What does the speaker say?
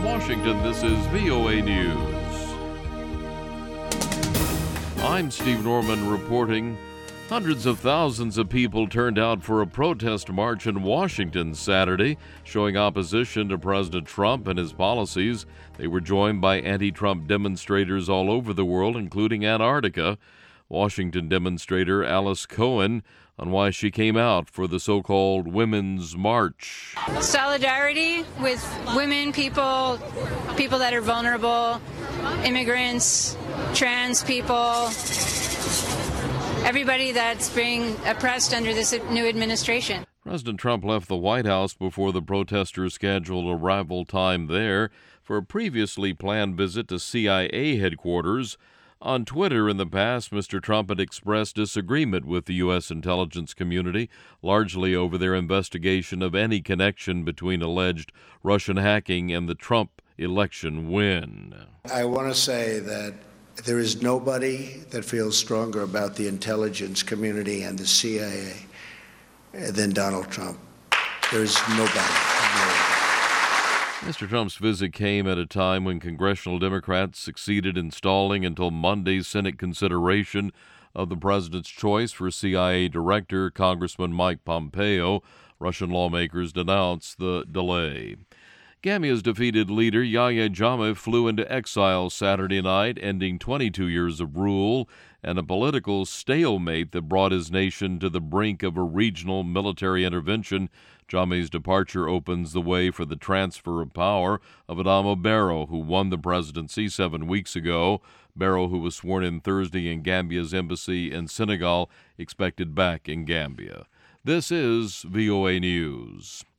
Washington, this is VOA News. I'm Steve Norman reporting. Hundreds of thousands of people turned out for a protest march in Washington Saturday, showing opposition to President Trump and his policies. They were joined by anti-Trump demonstrators all over the world, including Antarctica. Washington demonstrator Alice Cohen on why she came out for the so-called Women's March. Solidarity with women, people that are vulnerable, immigrants, trans people, everybody that's being oppressed under this new administration. President Trump left the White House before the protesters' scheduled arrival time there for a previously planned visit to CIA headquarters. On Twitter in the past, Mr. Trump had expressed disagreement with the U.S. intelligence community, largely over their investigation of any connection between alleged Russian hacking and the Trump election win. I want to say that there is nobody that feels stronger about the intelligence community and the CIA than Donald Trump. There's nobody. Mr. Trump's visit came at a time when congressional Democrats succeeded in stalling until Monday's Senate consideration of the president's choice for CIA Director, Congressman Mike Pompeo. Russian lawmakers denounced the delay. Gambia's defeated leader Yahya Jammeh flew into exile Saturday night, ending 22 years of rule and a political stalemate that brought his nation to the brink of a regional military intervention. Jammeh's departure opens the way for the transfer of power of Adama Barrow, who won the presidency 7 weeks ago. Barrow, who was sworn in Thursday in Gambia's embassy in Senegal, expected back in Gambia. This is VOA News.